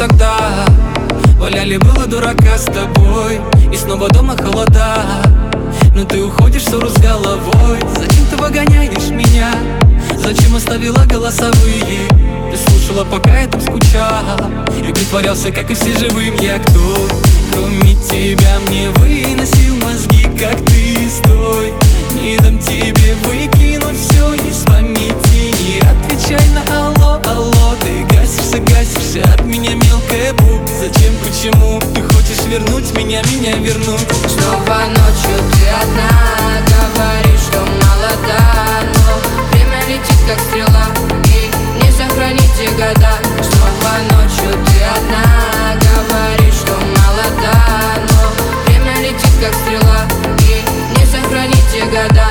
тогда валяли было дурака с тобой, и снова дома холода. Но ты уходишь в ссору с головой. Зачем ты выгоняешь меня? Зачем оставила голосовые? Ты слушала, пока я там скучала, и притворялся, как и все живым. Я кто? Кроме тебя мне выносил мозги, как ты. Стой, не дам тебе выкинуть все из памяти. Не отвечай на алло, алло. Ты гасишься от меня, мелкая бу. Зачем, почему ты хочешь вернуть меня вернуть? Снова ночью ты одна, говоришь, что молода, но время летит, как стрела, и не сохранить те года. Снова ночью ты одна, говоришь, что молода, но время летит, как стрела, и не сохранить те года.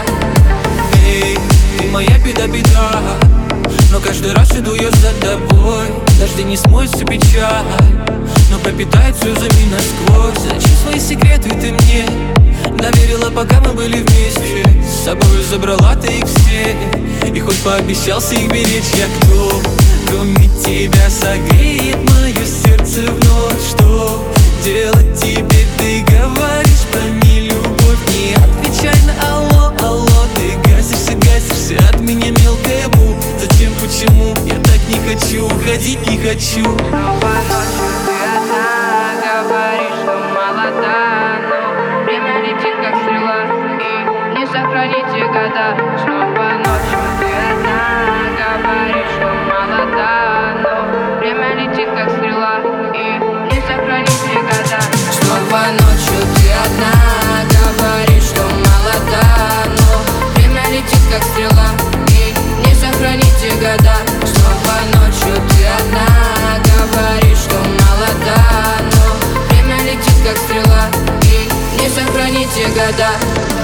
Эй, ты моя беда, но каждый раз иду я за тобой. Дожди не смоют всю печаль, но пропитает слезами насквозь. Зачем свои секреты ты мне доверила, пока мы были вместе? С собой забрала ты их все, и хоть пообещался их беречь. Я кто? Кроме тебя согреет мое сердце вновь. Что делать теперь? Ты говоришь про нелюбовь. Не отвечай на алло, алло. Ты гасишься от меня, мелкая бу. Зачем, почему? Я так не хочу, уходить не хочу. Снова ночью ты одна, говоришь, что молода, но время летит, как стрела, и не сохранить те года. Снова ночью ты одна, говоришь, что молода, но время летит, как стрела, и не сохранить те года. Снова ночью ты одна, говоришь, что молода, но время летит, как стрела, и не сохранить те года. Снова ночью ты одна, говоришь, что молода, но время летит, как стрела, и не сохранить те года.